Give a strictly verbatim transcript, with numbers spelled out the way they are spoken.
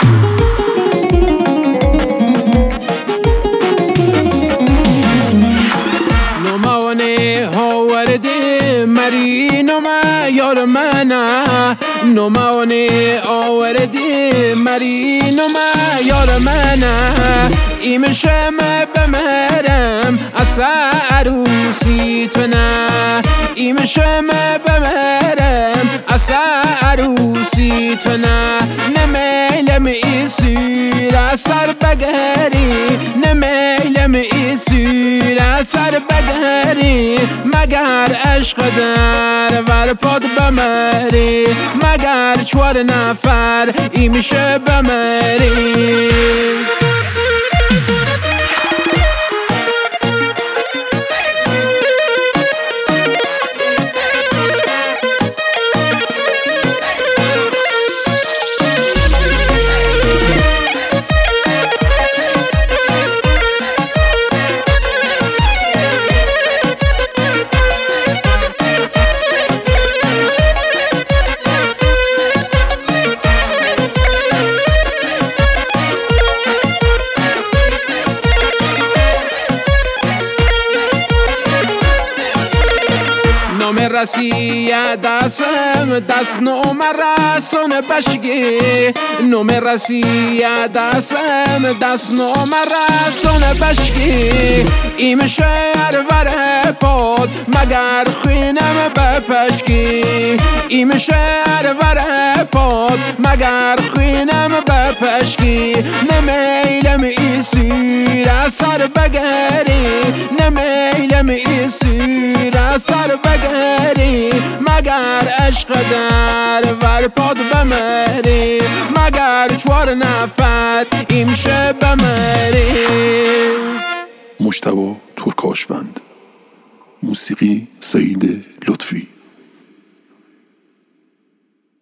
مری نما یار منه نمانه آوردی مری نما یار منه ایمشم بمرم اصلا عروسی تو نه ایمشم بمرم اصلا عروسی تو نه نمیلم ای سیر سر بگری نمیلم ای سیر سر بگری مگر عشق در ور پاد بمری مگر چوار نفر ای میشه بمری رسی دستم دست نوم رسون بشگی نوم رسی دستم دست نوم رسون بشگی ایم شهر وره پاد مگر خینم بپشگی ایم شهر وره پاد مگر خینم بپشگی نمیلم ای سیر سر بگری نمیلم ای سیر سر بگری مگر عشق در ور پاد بمری مگر چوار نفر ایمشه بمری. مجتبی ترکاشوند، موسیقی سعید لطفی.